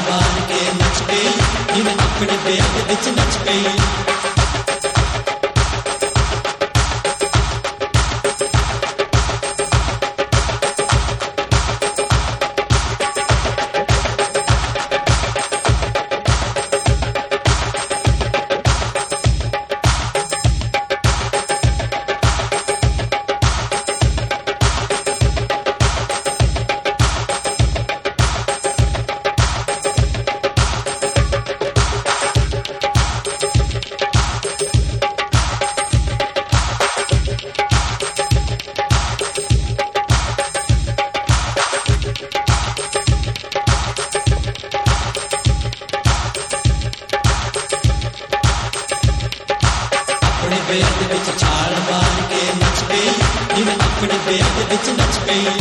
मार के नच गई, जिवें अपने बेद विच नच गई। बेद विच छाल मार के नच गई, जिवें अपने बेद विच नच गई।